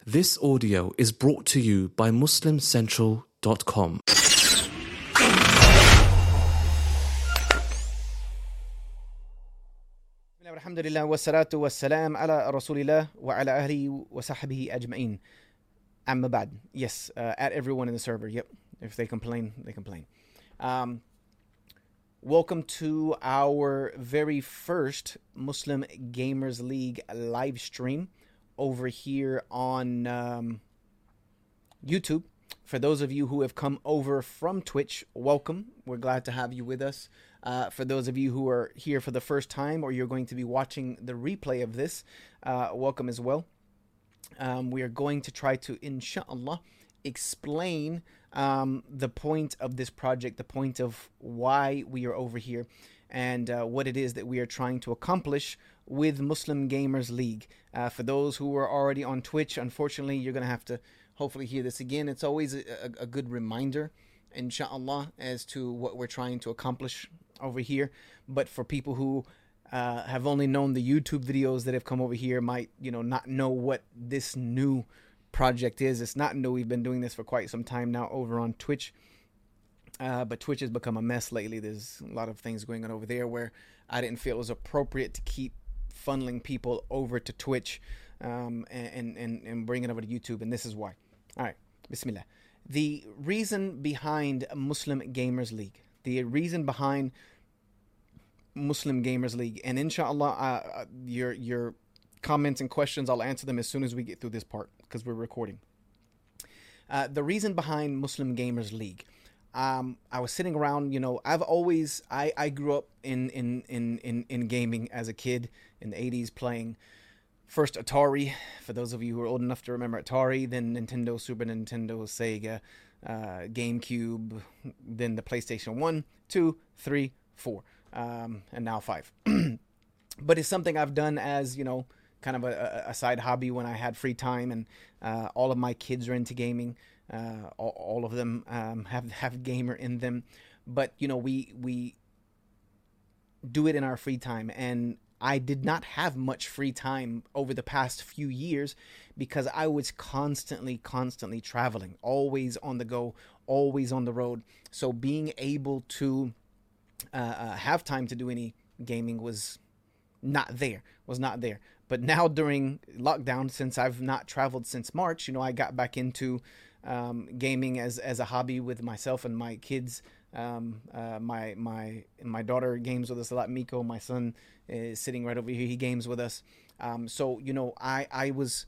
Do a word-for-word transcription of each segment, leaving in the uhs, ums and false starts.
This audio is brought to you by muslim central dot com. Alhamdulillah wa salatu wa salam ala rasulillah wa ala ahlihi wa sahbihi ajma'in. Amma ba'd. Yes, uh, at everyone in the server. Yep. If they complain, they complain. Um, welcome to our very first Muslim Gamers League live stream over here on um, YouTube. For those of you who have come over from Twitch, welcome. We're glad to have you with us. Uh, for those of you who are here for the first time or you're going to be watching the replay of this, uh, welcome as well. Um, we are going to try to, inshallah, explain um, the point of this project, the point of why we are over here, and uh, what it is that we are trying to accomplish with Muslim Gamers League. Uh, for those who are already on Twitch, unfortunately, you're going to have to hopefully hear this again. It's always a, a, a good reminder, inshallah, as to what we're trying to accomplish over here. But for people who uh, have only known the YouTube videos that have come over here, might, you know, not know what this new project is. It's not new. We've been doing this for quite some time now over on Twitch. Uh, but Twitch has become a mess lately. There's a lot of things going on over there where I didn't feel it was appropriate to keep funneling people over to Twitch um, and, and, and bringing it over to YouTube. And this is why. All right. Bismillah. The reason behind Muslim Gamers League. The reason behind Muslim Gamers League. And inshallah, uh, your, your comments and questions, I'll answer them as soon as we get through this part because we're recording. Uh, the reason behind Muslim Gamers League. Um, I was sitting around, you know, I've always, I, I grew up in, in, in, in, in gaming as a kid in the eighties playing first Atari, for those of you who are old enough to remember Atari, then Nintendo, Super Nintendo, Sega, uh, GameCube, then the PlayStation one, two, three, four, um, and now five. But it's something I've done as, you know, kind of a, a side hobby when I had free time, and uh, all of my kids are into gaming. Uh, all, all of them um, have have gamer in them, but you know we we do it in our free time, and I did not have much free time over the past few years because I was constantly constantly traveling, always on the go, always on the road. So being able to uh, uh, have time to do any gaming was not there, was not there. But now during lockdown, since I've not traveled since March, you know, I got back into Um, gaming as as a hobby with myself and my kids. Um, uh, my my my daughter games with us a lot. Miko, my son, is sitting right over here. He games with us. Um, so you know, I I was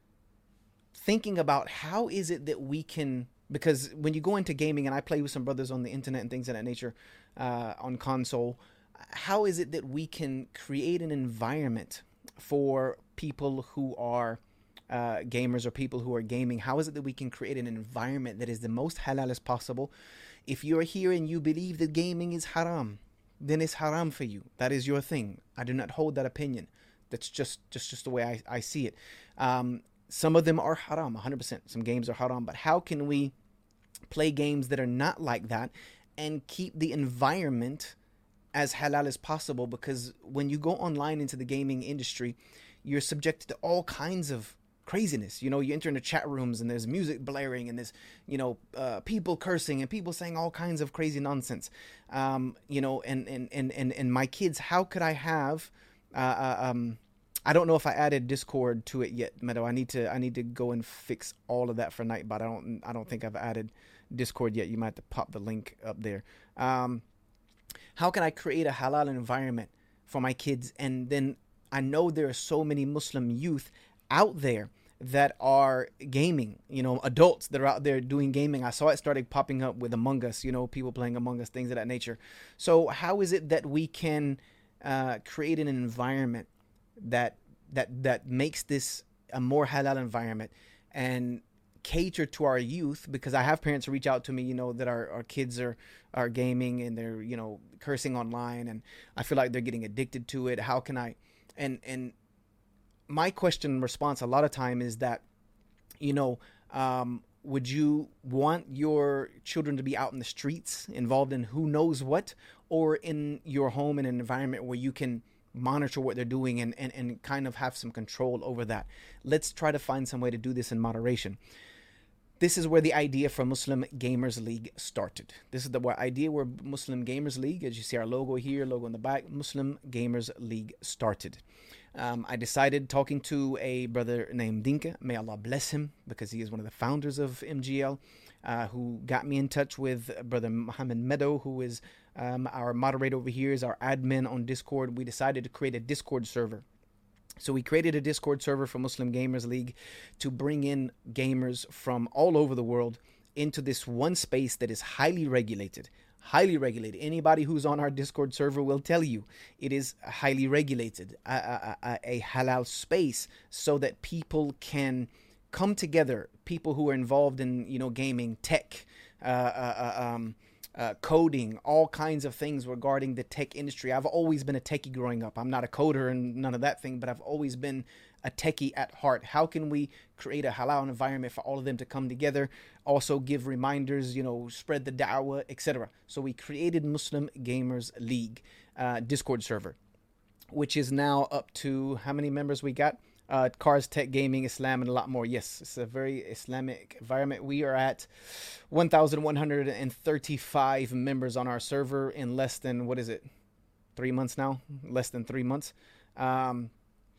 thinking about how is it that we can, because when you go into gaming, and I play with some brothers on the internet and things of that nature uh, on console, how is it that we can create an environment for people who are Uh, gamers or people who are gaming? How is it that we can create an environment that is the most halal as possible? If you're here and you believe that gaming is haram, then it's haram for you. That is your thing. I do not hold that opinion. That's just just, just the way I, I see it. Um, some of them are haram, one hundred percent. Some games are haram. But how can we play games that are not like that and keep the environment as halal as possible? Because when you go online into the gaming industry, you're subjected to all kinds of craziness. You know, you enter into chat rooms and there's music blaring and there's, you know, uh, people cursing and people saying all kinds of crazy nonsense. Um, you know, and, and, and, and, and my kids, how could I have, uh, um, I don't know if I added Discord to it yet, Meadow. I need to, I need to go and fix all of that for Nightbot. I don't, I don't think I've added Discord yet. You might have to pop the link up there. Um, how can I create a halal environment for my kids? And then I know there are so many Muslim youth out there that are gaming, you know, adults that are out there doing gaming. I saw it started popping up with Among Us, you know, people playing Among Us, things of that nature. So how is it that we can uh, create an environment that that that makes this a more halal environment and cater to our youth? Because I have parents reach out to me, you know, that our, our kids are, are gaming and they're, you know, cursing online, and I feel like they're getting addicted to it. How can I, and, and, my question and response a lot of time is that, you know, um, would you want your children to be out in the streets involved in who knows what, or in your home in an environment where you can monitor what they're doing and, and, and kind of have some control over that. Let's try to find some way to do this in moderation. This is where the idea for Muslim Gamers League started. This is the idea where Muslim Gamers League, as you see our logo here, logo in the back, Muslim Gamers League started. Um, I decided, talking to a brother named Dinka, may Allah bless him, because he is one of the founders of M G L, uh, who got me in touch with brother Mohammed Meadow, who is um, our moderator over here, is our admin on Discord. We decided to create a Discord server. So we created a Discord server for Muslim Gamers League to bring in gamers from all over the world into this one space that is highly regulated. Highly regulated. Anybody who's on our Discord server will tell you it is highly regulated, a, a, a, a halal space, so that people can come together. People who are involved in, you know, gaming, tech, uh, uh, um, uh, coding, all kinds of things regarding the tech industry. I've always been a techie growing up. I'm not a coder and none of that thing, but I've always been a techie at heart. How can we create a halal environment for all of them to come together? Also give reminders, you know, spread the da'wah, et cetera. So we created Muslim Gamers League uh, Discord server, which is now up to how many members we got? Uh, cars, tech, gaming, Islam, and a lot more. Yes, it's a very Islamic environment. We are at one thousand one hundred thirty-five members on our server in less than, what is it, three months now? Less than three months. Um,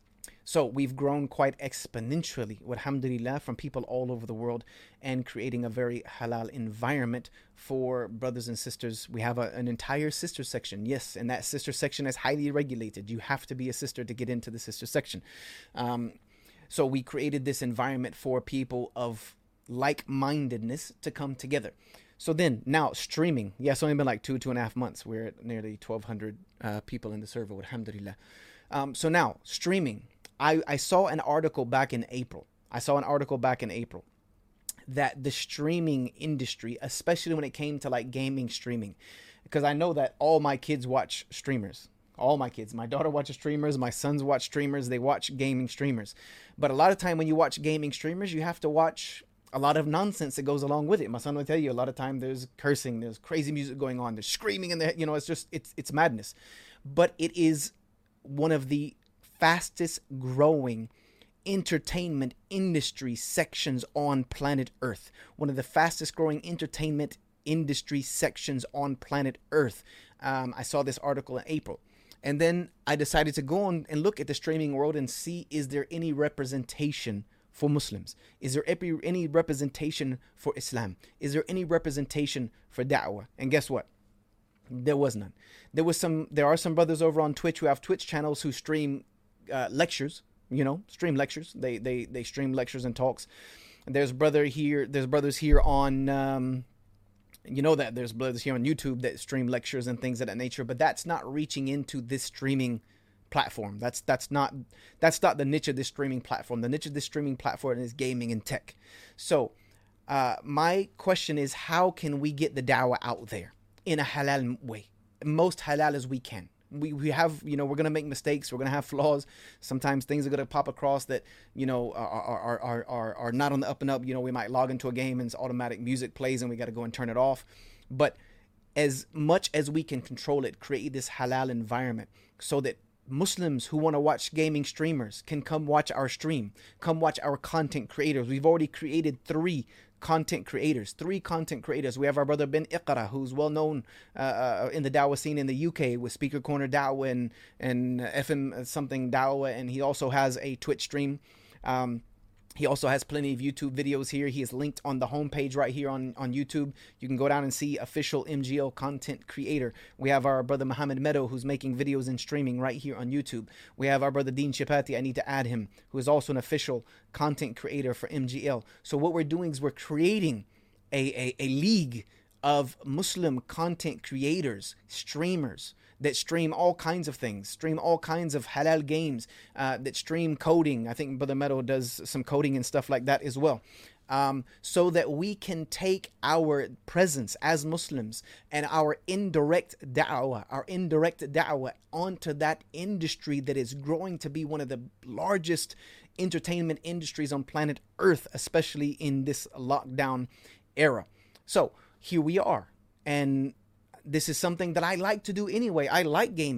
so we've grown quite exponentially, alhamdulillah, from people all over the world, and creating a very halal environment for brothers and sisters. We have a, an entire sister section, yes, and that sister section is highly regulated. You have to be a sister to get into the sister section. Um, so we created this environment for people of like-mindedness to come together. So then, now, streaming. Yeah, it's only been like two, two and a half months. We're at nearly twelve hundred uh, people in the server, alhamdulillah. Um, so now, streaming. I, I saw an article back in April. I saw an article back in April that the streaming industry, especially when it came to like gaming streaming, because I know that all my kids watch streamers. All my kids. My daughter watches streamers. My sons watch streamers. They watch gaming streamers. But a lot of time when you watch gaming streamers, you have to watch a lot of nonsense that goes along with it. My son will tell you a lot of time there's cursing, there's crazy music going on, there's screaming in the, you know, it's just, it's, it's madness. But it is one of the fastest growing entertainment industry sections on planet Earth. One of the fastest growing entertainment industry sections on planet Earth. Um, I saw this article in April. And then I decided to go on and look at the streaming world and see, is there any representation for Muslims? Is there any representation for Islam? Is there any representation for da'wah? And guess what? There was none. There was some, there are some brothers over on Twitch who have Twitch channels who stream uh, lectures, you know, stream lectures. They, they, they stream lectures and talks. There's brother here, there's brothers here on, um, you know that there's brothers here on YouTube that stream lectures and things of that nature, but that's not reaching into this streaming platform. That's, that's not, that's not the niche of this streaming platform. The niche of this streaming platform is gaming and tech. So, uh, my question is, how can we get the da'wah out there in a halal way, most halal as we can? We, we have, you know, we're going to make mistakes. We're going to have flaws. Sometimes things are going to pop across that, you know, are, are, are, are, are not on the up and up. You know, we might log into a game and automatic music plays and we got to go and turn it off. But as much as we can control it, create this halal environment so that Muslims who want to watch gaming streamers can come watch our stream, come watch our content creators. We've already created three content creators, three content creators. We have our brother Ben Iqra, who's well known uh, uh, in the Dawah scene in the U K with Speaker Corner Dawah and, and F M something Dawah, and he also has a Twitch stream. Um, He also has plenty of YouTube videos here. He is linked on the homepage right here on, on YouTube. You can go down and see official M G L content creator. We have our brother Mohammed Meadow, who's making videos and streaming right here on YouTube. We have our brother Dean Chapati, I need to add him, who is also an official content creator for M G L. So what we're doing is we're creating a, a, a league of Muslim content creators, streamers, that stream all kinds of things, stream all kinds of halal games, uh, that stream coding. I think Brother Meadow does some coding and stuff like that as well. Um, so that we can take our presence as Muslims and our indirect da'wah, our indirect da'wah onto that industry that is growing to be one of the largest entertainment industries on planet Earth, especially in this lockdown era. So here we are. And this is something that I like to do anyway. I like gaming.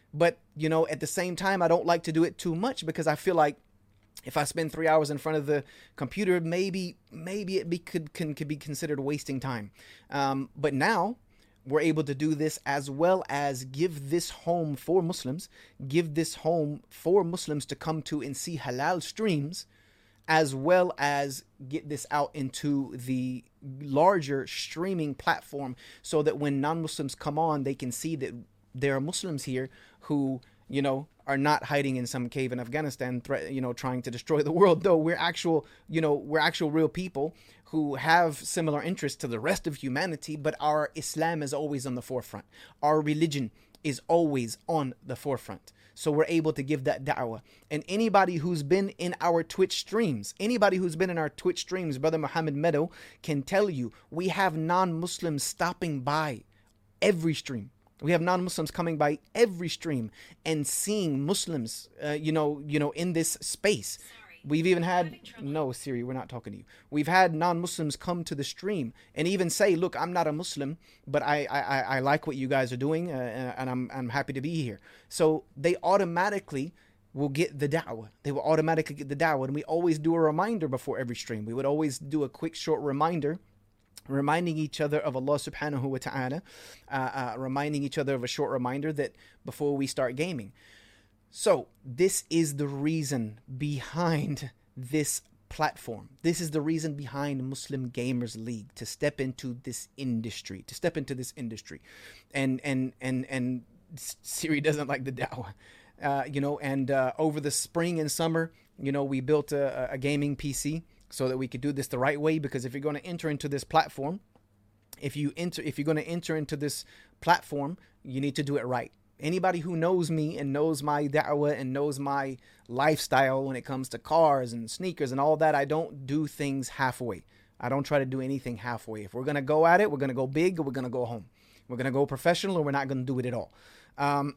But, you know, at the same time, I don't like to do it too much because I feel like if I spend three hours in front of the computer, maybe maybe it be, could, can, could be considered wasting time. Um, but now we're able to do this as well as give this home for Muslims, give this home for Muslims to come to and see halal streams, as well as get this out into the larger streaming platform so that when non-Muslims come on, they can see that there are Muslims here who, you know, are not hiding in some cave in Afghanistan, threat, you know, trying to destroy the world. Though we're actual, you know, we're actual real people who have similar interests to the rest of humanity, but our Islam is always on the forefront. Our religion is always on the forefront. So we're able to give that da'wah. And anybody who's been in our Twitch streams, anybody who's been in our Twitch streams, Brother Muhammad Meadow can tell you, we have non-Muslims stopping by every stream. We have non-Muslims coming by every stream and seeing Muslims, uh, you know, you know, in this space. We've even had, no, Siri, we're not talking to you. We've had non-Muslims come to the stream and even say, look, I'm not a Muslim, but I I, I like what you guys are doing, uh, and I'm I'm happy to be here. So they automatically will get the da'wah. They will automatically get the da'wah. And we always do a reminder before every stream. We would always do a quick, short reminder, reminding each other of Allah subhanahu wa ta'ala, uh, uh, reminding each other of a short reminder that before we start gaming. So this is the reason behind this platform. This is the reason behind Muslim Gamers League, to step into this industry, to step into this industry. And, and, and, and Siri doesn't like the da'wah, uh, you know, and uh, over the spring and summer, you know, we built a, a gaming P C so that we could do this the right way. Because if you're going to enter into this platform, if you enter, if you're going to enter into this platform, you need to do it right. Anybody who knows me and knows my da'wah and knows my lifestyle when it comes to cars and sneakers and all that, I don't do things halfway. I don't try to do anything halfway. If we're going to go at it, we're going to go big or we're going to go home. We're going to go professional or we're not going to do it at all. Um,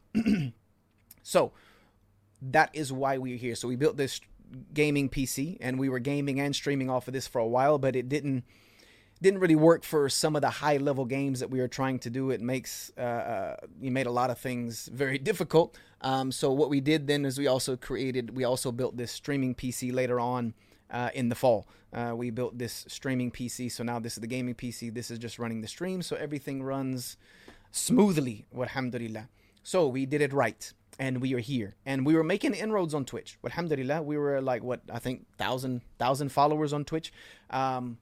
so that is why we're here. So we built this gaming P C and we were gaming and streaming off of this for a while, but it didn't didn't really work for some of the high level games that we were trying to do. It makes uh, uh you made a lot of things very difficult. Um, so what we did then is we also created, we also built this streaming P C later on uh, in the fall. Uh, we built this streaming P C. So now this is the gaming P C. This is just running the stream. So everything runs smoothly. Alhamdulillah. So we did it right. And we are here. And we were making inroads on Twitch. Alhamdulillah. We were like, what, I think, thousand, thousand followers on Twitch. Um,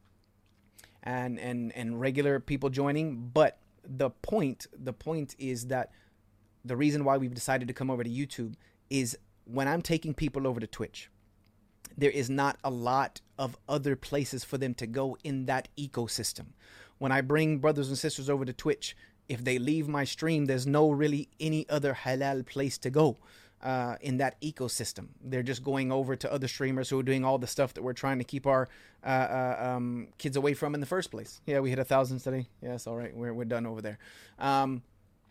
and, and, and regular people joining. But the point, the point is that the reason why we've decided to come over to YouTube is when I'm taking people over to Twitch, there is not a lot of other places for them to go in that ecosystem. When I bring brothers and sisters over to Twitch, if they leave my stream, there's no really any other halal place to go uh, in that ecosystem. They're just going over to other streamers who are doing all the stuff that we're trying to keep our uh, uh, um, kids away from in the first place. Yeah, we hit a thousand today. Yes, all right, we're we're done over there. Um,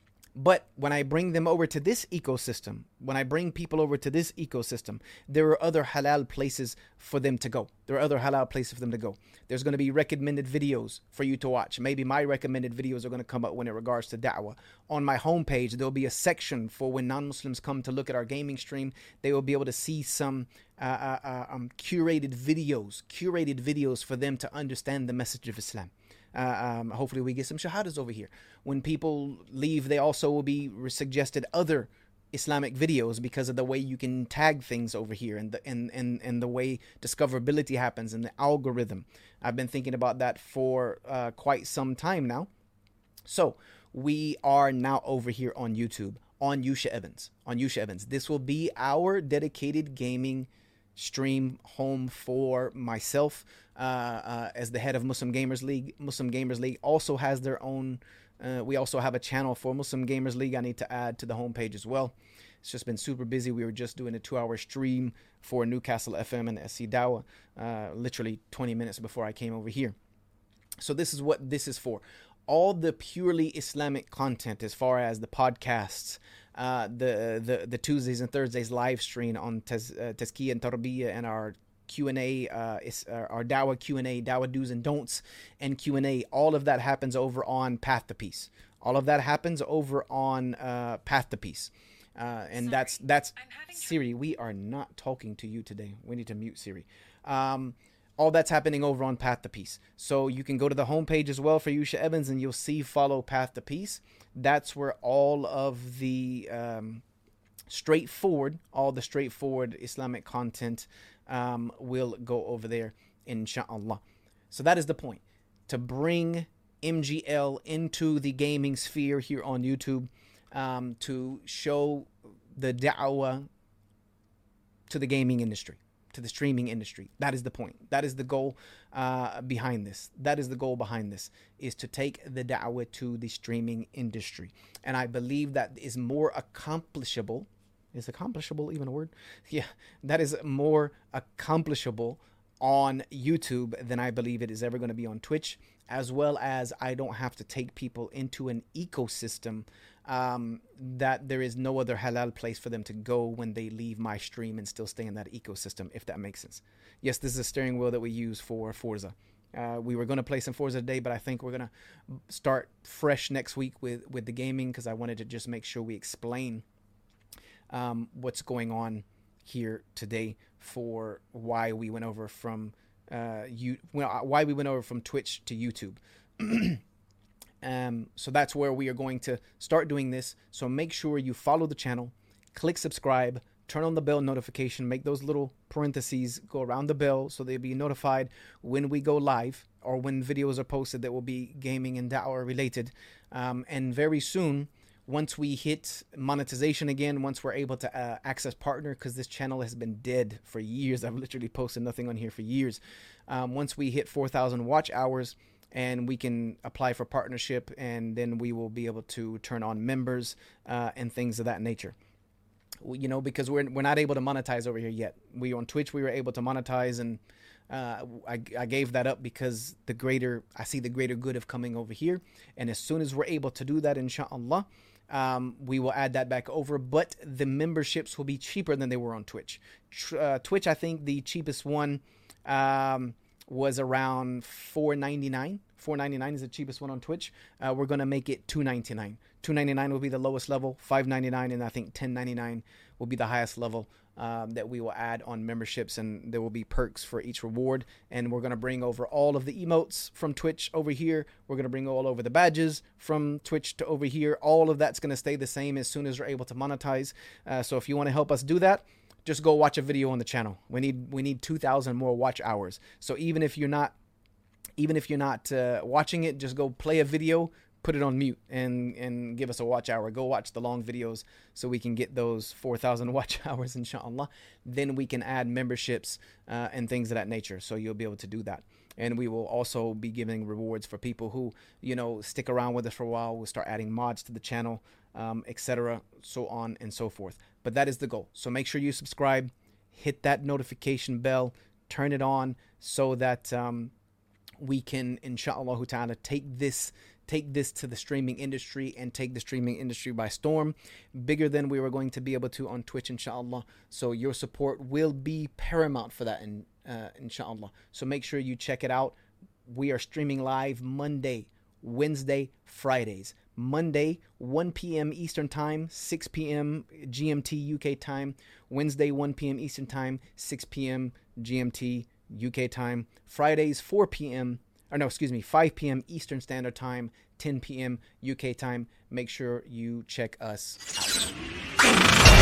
But when I bring them over to this ecosystem, when I bring people over to this ecosystem, there are other halal places for them to go. There are other halal places for them to go. There's going to be recommended videos for you to watch. Maybe my recommended videos are going to come up when it regards to da'wah. On my homepage, there'll be a section for when non-Muslims come to look at our gaming stream. They will be able to see some uh, uh, uh, um, curated videos, curated videos for them to understand the message of Islam. Uh, um, hopefully we get some shahadas over here. When people leave, they also will be suggested other Islamic videos because of the way you can tag things over here and the and, and, and the way discoverability happens and the algorithm. I've been thinking about that for uh, quite some time now. So we are now over here on YouTube, on Yusha Evans, on Yusha Evans. This will be our dedicated gaming stream home for myself uh, uh, as the head of Muslim Gamers League. Muslim Gamers League also has their own, uh, we also have a channel for Muslim Gamers League I need to add to the homepage as well. It's just been super busy. We were just doing a two hour stream for Newcastle F M and S C Dawah, uh, literally twenty minutes before I came over here. So this is what this is for. All the purely Islamic content as far as the podcasts, Uh, the, the the Tuesdays and Thursdays live stream on Taz, uh, Tazkiyah and Tarbiyah, and our Q and A, uh, is, uh, our Dawah Q and A, Dawah Do's and Don'ts, and Q and A. All of that happens over on Path to Peace. All of that happens over on uh, Path to Peace. Uh, and that's that's Siri. We are not talking to you today. We need to mute Siri. Um, all that's happening over on Path to Peace. So you can go to the homepage as well for Yusha Evans, and you'll see follow Path to Peace. That's where all of the um, straightforward, all the straightforward Islamic content um, will go over there, inshallah. So that is the point, to bring M G L into the gaming sphere here on YouTube, um, to show the da'wah to the gaming industry, to the streaming industry. That is the point. That is the goal uh, behind this. That is the goal behind this, is to take the da'wah to the streaming industry. And I believe that is more accomplishable. Is accomplishable even a word? Yeah, that is more accomplishable on YouTube than I believe it is ever going to be on Twitch, as well as I don't have to take people into an ecosystem um, that there is no other halal place for them to go when they leave my stream and still stay in that ecosystem, if that makes sense. Yes, this is a steering wheel that we use for Forza. Uh, we were going to play some Forza today, but I think we're going to start fresh next week with, with the gaming, because I wanted to just make sure we explain um, what's going on here today for why we went over from uh, you why we went over from Twitch to YouTube. Um, so that's where we are going to start doing this. So make sure you follow the channel, click subscribe, turn on the bell notification, make those little parentheses go around the bell so they'll be notified when we go live or when videos are posted that will be gaming and da'wah related. Um, and very soon, once we hit monetization again, once we're able to uh, access partner, because this channel has been dead for years. I've literally posted nothing on here for years. Um, once we hit four thousand watch hours, and we can apply for partnership, and then we will be able to turn on members uh, and things of that nature. You know, because we're we're not able to monetize over here yet. We on Twitch we were able to monetize, and uh, I I gave that up because the greater I see the greater good of coming over here. And as soon as we're able to do that, inshallah, um, we will add that back over. But the memberships will be cheaper than they were on Twitch. Uh, Twitch, I think the cheapest one Um, was around four ninety-nine. four ninety-nine is the cheapest one on Twitch. Uh, we're going to make it two ninety-nine. two ninety-nine will be the lowest level, five ninety-nine, and I think ten ninety-nine will be the highest level um, that we will add on memberships, and there will be perks for each reward. And we're going to bring over all of the emotes from Twitch over here. We're going to bring all over the badges from Twitch to over here. All of that's going to stay the same as soon as we're able to monetize. Uh, so if you want to help us do that, just go watch a video on the channel. We need we need two thousand more watch hours. So even if you're not even if you're not uh, watching it, just go play a video, put it on mute, and and give us a watch hour. Go watch the long videos so we can get those four thousand watch hours, inshallah. Then we can add memberships uh, and things of that nature. So you'll be able to do that. And we will also be giving rewards for people who, you know, stick around with us for a while. We'll start adding mods to the channel, um, et cetera, so on and so forth. But that is the goal. So make sure you subscribe, hit that notification bell, turn it on so that um, we can, inshallah ta'ala, take this take this to the streaming industry and take the streaming industry by storm, bigger than we were going to be able to on Twitch, inshallah. So your support will be paramount for that, in, uh, inshallah. So make sure you check it out. We are streaming live Monday, Wednesday, Fridays. Monday, one p.m. Eastern Time, six p.m. G M T U K time. Wednesday, one p.m. Eastern Time, six p.m. G M T U K time. Fridays, four p.m. or no, excuse me, five p.m. Eastern Standard Time, ten p.m. U K time. Make sure you check us out.